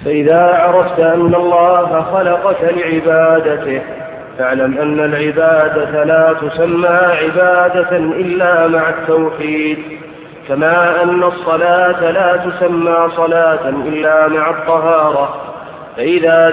فإذا عرفت أن الله خلقك لعبادته فاعلم أن العبادة لا تسمى عبادة إلا مع التوحيد، كما أن الصلاة لا تسمى صلاة إلا مع الطهارة، فإذا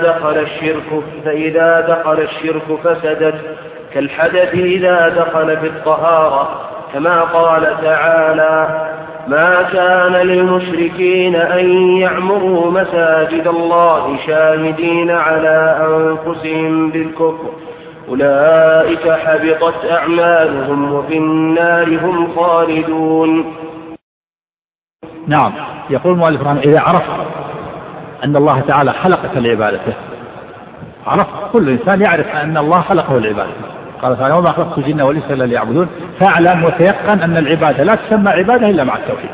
دخل الشرك فسدت كالحدث إذا دخل في الطهارة، كما قال تعالى: ما كان للمشركين أن يعمروا مساجد الله شاهدين على أنفسهم بالكفر أولئك حبطت أعمالهم وفي النار هم خالدون. نعم، يقول المؤلف رحمه الله: إذا عرفت أن الله تعالى خلقك لعبادته، عرفت، كل إنسان يعرف أن الله خلقه لعبادته، قال تعالى: وما خلقت الجن والإنس إلا ليعبدون، فاعلم وتيقن أن العبادة لا تسمى عبادة إلا مع التوحيد،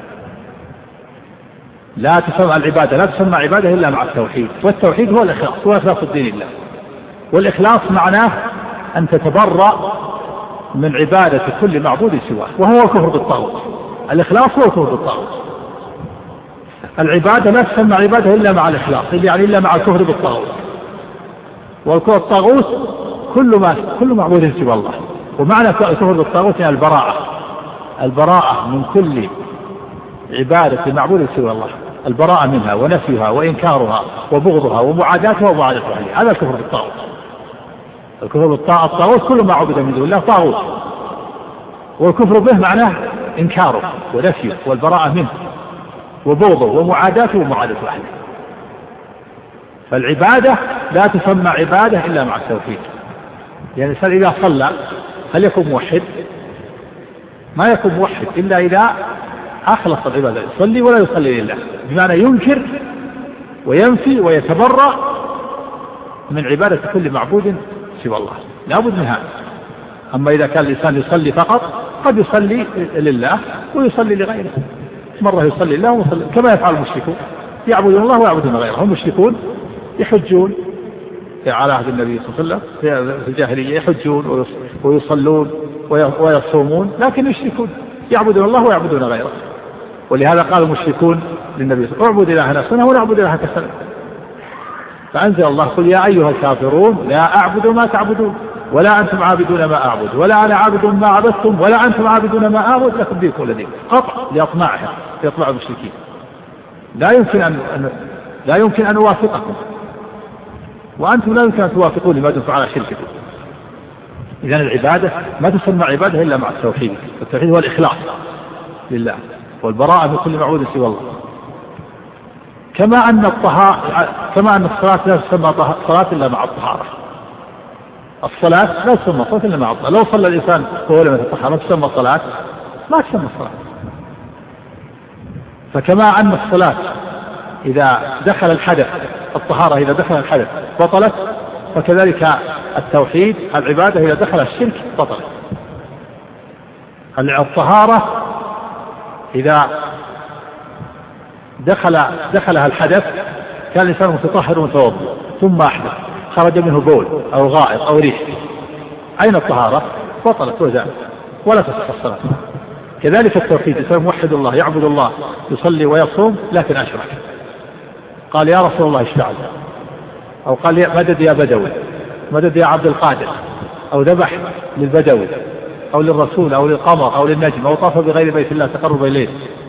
العبادة لا تسمى عبادة إلا مع التوحيد، والتوحيد هو الإخلاص، هو إخلاص الدين لله، والإخلاص معناه أن تتبرأ من عبادة كل معبود سواه، وهو الكفر بالطاغوت. الإخلاص هو الكفر بالطاغوت. العبادة لا تسمى عبادة إلا مع الإخلاص، يعني إلا مع الكفر بالطاغوت، والكفر بالطاغوت كل معبود سوى الله. ومعنى الكفر بالطاغوت يعني البراءة من كل عبادة معبود سوى الله، البراءة منها ونفيها وإنكارها وبغضها ومعاداتها ومعاداة أهلها، هذا الكفر بالطاغوت. الكفر بالطاغوت كل ما عبد من دون الله طاغوت، والكفر به معناه إنكاره ونفيه والبراءة منه وبغضه ومعاداته ومعاداة أهله. فالعبادة لا تسمى عبادة إلا مع التوحيد. يعني الإنسان إذا صلى هل يكون موحد؟ ما يكون موحد إلا إذا أخلص العبادة، يصلي ولا يصلي لله، بمعنى ينكر وينفي ويتبرأ من عبادة كل معبود سوى الله، لا بد من هذا. أما إذا كان الإنسان يصلي فقط، قد يصلي لله ويصلي لغيره، مرة يصلي لله ويصلي كما يفعل المشركون، يعبدون الله ويعبدون غيره. هم مشركون يحجون على عهد النبي صلى الله عليه وسلم في الجاهلية، يحجون ويصلون ويصومون، لكن يشركون، يعبدون الله ويعبدون غيره. ولهذا قال المشركون للنبي صلى الله عليه وسلم: اعبد إلهنا سنة ونعبد إلهك سنة. فأنزل الله: قل يا أيها الكافرون لا أعبد ما تعبدون ولا أنتم عابدون ما أعبد ولا أنا عابد ما عبدتم ولا أنتم عابدون ما أعبد لكم دينكم ولي دين. قطع لإطماع المشركين. لا يمكن أن أوافقكم وأنتم لا يمكن أن توافقون لما دمتم على شرككم. إذن العبادة ما تسمى عبادة إلا مع التوحيد. التوحيد هو الإخلاص لله والبراءة من كل معبود سوى الله. كما أن الصلاة لا تسمى صلاة إلا مع الطهارة. الصلاة لا تسمى صلاة إلا مع الطهارة. لو صلى الإنسان وهو لم يتطهر ما تسمى صلاة، ما تسمى صلاة. فكما أن الصلاة إذا دخل الحدث، الطهارة إذا دخل الحدث بطلت، فكذلك التوحيد العبادة إذا دخل الشرك بطلت. الطهارة إذا دخلها الحدث كان الإنسان متطهر ومتوضئ ثم أحدث خرج منه بول أو غائط أو ريح، أين الطهارة؟ بطلت وزالت ولا تصح الصلاة. كذلك التوحيد، الإنسان موحد الله يعبد الله يصلي ويصوم لكن أشرك، قال يا رسول الله اشفع، أو قال مدد يا بدوي، مدد يا عبد القادر، أو ذبح للبدوي أو للرسول أو للقمر أو للنجم، أو طاف بغير بيت الله تقرب إليه،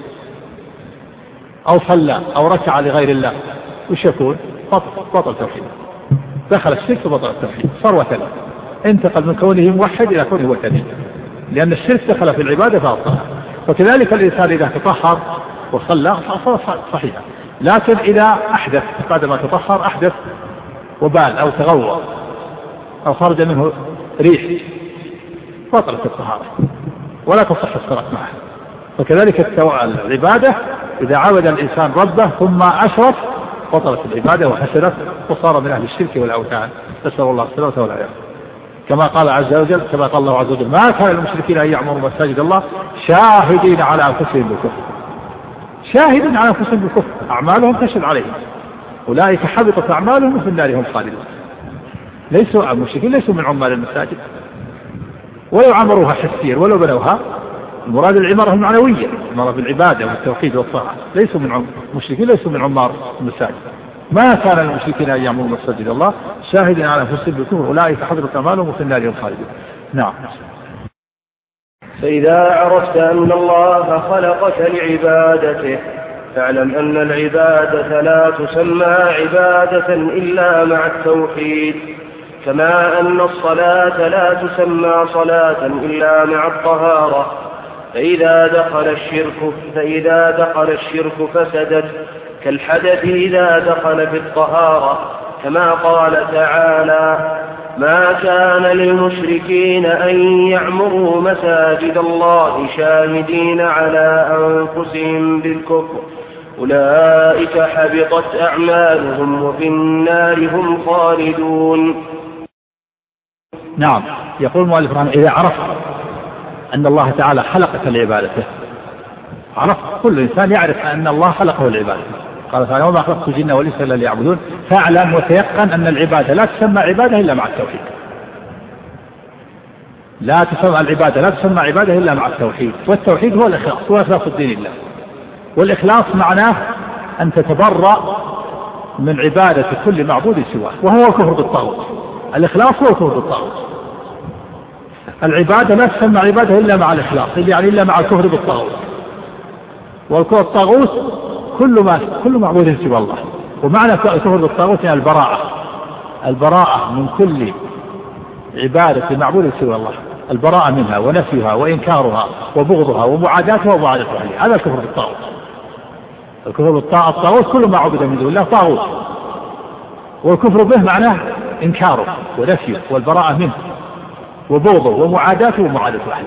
أو صلى أو ركع لغير الله، وش يكون؟ بطل توحيد، دخل الشرك وبطل التوحيد، صار وثني، انتقل من كونه موحد إلى كونه وثني، لأن الشرك دخل في العبادة فأبطلها. وكذلك الإنسان إذا تطهر وصلى فصار صحيحا، لكن إذا أحدث بعدما تطهر أحدث وبال أو تغوى أو خرج منه ريح بطلت الطهارة ولا تصح الصلاة معه. وكذلك العبادة إذا عبد الإنسان ربه ثم أشرك بطلت العبادة وحسنت وصار من أهل الشرك والأوثان، نسأل الله السلامة والعافية. كما قال عز وجل، كما قال الله عز وجل: ما كان للمشركين أن يعمروا مساجد الله شاهدين على أنفسهم بالكفر. شاهدين على أنفسهم بالكفر، أعمالهم تشهد عليهم، أولئك حبطت أعمالهم وفي النار هم خالدون. ليسوا المشركين ليسوا من عمال المساجد، ولو عمروها حسير ولو بنوها، المراد العمارة المعنوية، العمارة بالعبادة والتوحيد والطاعة. ليسوا من المشركين ليسوا من عمار المساجد، ما كان للمشركين أن يعمروا مساجد الله شاهدين على أنفسهم بالكفر أولئك حبطت أعمالهم وفي النار هم خالدون. نعم. فإذا عرفت أن الله خلقك لعبادته فاعلم أن العبادة لا تسمى عبادة إلا مع التوحيد، كما أن الصلاة لا تسمى صلاة إلا مع الطهارة، فإذا دخل الشرك فسدت، كالحدث إذا دخل في الطهارة، كما قال تعالى: ما كان للمشركين أن يعمروا مساجد الله شاهدين على أنفسهم بالكفر أولئك حبطت أعمالهم وفي النار هم خالدون. نعم. يقول المؤلف رحمه: إذا عرفت أن الله تعالى خلقك لعبادته، عرفت، كل إنسان يعرف أن الله خلقه لعبادته، قال تعالى: وما خلقت الجن والإنس إلا ليعبدون. فاعلم وتيقن أن العبادة لا تسمى عبادة إلا مع التوحيد. العبادة لا تسمى عبادة إلا مع التوحيد، والتوحيد هو الإخلاص، هو إخلاص الدين لله. والإخلاص معناه أن تتبرأ من عبادة كل معبود سواه، وهو الكفر بالطاغوت. الإخلاص هو الكفر بالطاغوت. العبادة لا تسمى عبادة إلا مع الإخلاص، يعني إلا مع الكفر بالطاغوت. والكفر بالطاغوت كل معبود سوى الله. ومعنى الكفر بالطاغوت يعني البراءة من كل عبادة معبود سوى الله، البراءة منها ونفيها وإنكارها وبغضها ومعاداتها ومعاداة أهلها، هذا الكفر بالطاغوت. الكفر بالطاغوت كل ما عبد من دون الله طاغوت، والكفر به معناه إنكاره ونفيه والبراءة منه وبغضه ومعاداته ومعاداة أهله.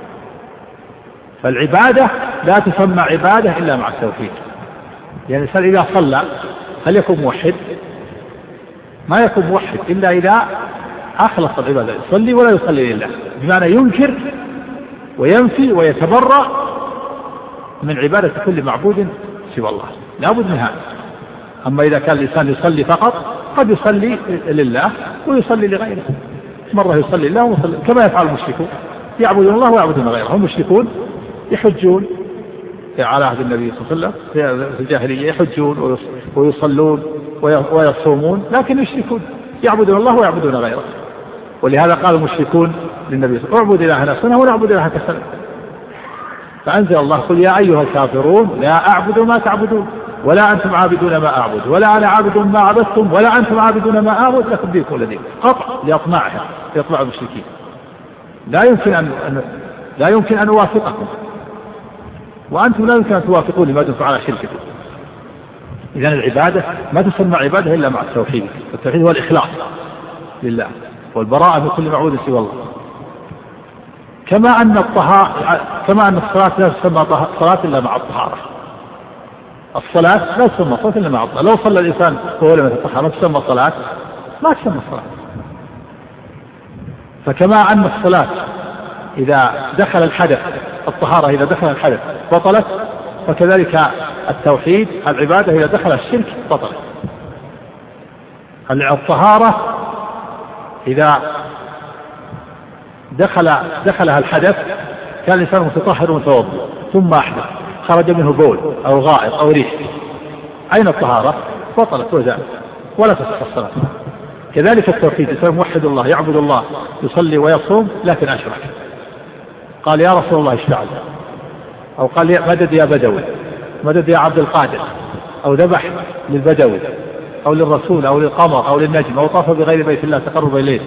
فالعبادة لا تسمى عبادة إلا مع التوحيد. يعني الإنسان إذا صلى هل يكون موحد؟ ما يكون موحد إلا إذا أخلص العبادة، يصلي ولا يصلي لله، بمعنى ينكر وينفي ويتبرأ من عبادة كل معبود سوى الله، لا بد من هذا. أما إذا كان الإنسان يصلي فقط، قد يصلي لله ويصلي لغيره، مرة يصلي لله ويصلي، كما يفعل المشركون، يعبدون الله ويعبدون غيره. هم مشركون يحجون على عهد النبي صلى الله عليه وسلم في الجاهلية، يحجون ويصلون ويصومون، لكن يشركون، يعبدون الله ويعبدون غيره. ولهذا قال المشركون للنبي صلى الله عليه وسلم: اعبد إلهنا سنة ونعبد إلهك سنة. فأنزل الله: قل يا أيها الكافرون لا أعبد ما تعبدون ولا أنتم عابدون ما أعبد ولا أنا عابد ما عبدتم ولا أنتم عابدون ما أعبد لكم دينكم ولي دين. قطع لأطماعهم، لأطماع المشركين. لا يمكن أن أوافقكم، وأنتم لا يمكن أن توافقوني ما دمتم على شرككم. إذن العبادة ما تسمى عبادة إلا مع التوحيد. التوحيد هو الإخلاص لله والبراءة من كل معبود سوى الله. كما أن الصلاة لا تسمى صلاة إلا مع الطهارة. الصلاة لا تسمى صلاة إلا مع الطهارة. لو صلى الإنسان وهو لم يتطهر ما تسمى صلاة، ما تسمى صلاة. فكما أن الصلاة إذا دخل الحدث، الطهارة إذا دخل الحدث بطلت، فكذلك التوحيد العبادة إذا دخل الشرك بطلت. الطهارة إذا دخلها الحدث كان الإنسان متطهر ومتوضئ، ثم أحدث خرج منه بول أو غائط أو ريح، أين الطهارة؟ بطلت وزالت ولا تصح الصلاة. كذلك التوحيد، الإنسان موحد الله يعبد الله يصلي ويصوم لكن أشرك، قال يا رسول الله اشفع لي، أو قال مدد يا بدوي، مدد يا عبد القادر، أو ذبح للبدوي أو للرسول أو للقمر أو للنجم، أو طاف بغير بيت الله تقرب إليه،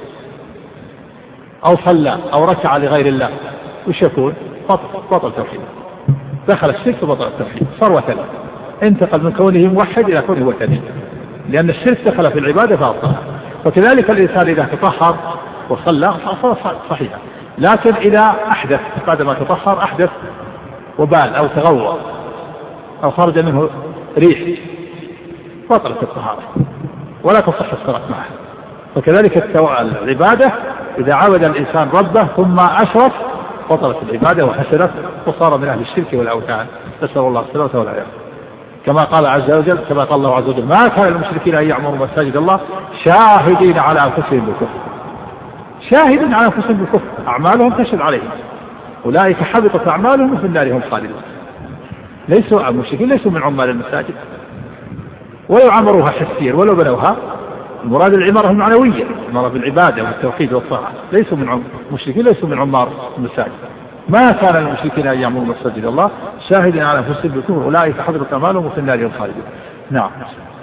أو صلى أو ركع لغير الله، وش يكون؟ بطل توحيد، دخل الشرك وبطل التوحيد، صار وثني، انتقل من كونه موحد إلى كونه وثني، لأن الشرك دخل في العبادة فأبطلها. وكذلك الإنسان إذا تطهر وصلى صار صحيحا، لكن إذا أحدث بعدما تطهر أحدث وبال أو تغوى أو خرج منه ريح بطلت الطهارة ولا تصح الصلاة معه. وكذلك العبادة إذا عبد الإنسان ربه ثم أشرك بطلت العبادة وحسنت وصار من أهل الشرك والأوثان، نسأل الله السلامة والعافية. كما قال عز وجل، كما قال الله عز وجل: ما كان للمشركين أن يعمروا مساجد الله شاهدين على أنفسهم بالكفر. شاهدين على أنفسهم بالكفر، أعمالهم تشهد عليهم، أولئك حبطت أعمالهم وفي النار هم خالدون. المشركين ليسوا من عمال المساجد، ولو عمروها حسيا ولو بنوها. المراد العمارة المعنوية، العمارة بالعبادة والتوحيد والطاعة، ليسوا من مشركين، ليسوا من عمار المساجد. ما كان المشركين أن يعمروا مساجد الله شاهدين على أنفسهم بالكفر، أولئك حضرت أعمالهم وفي النار خالدون. نعم.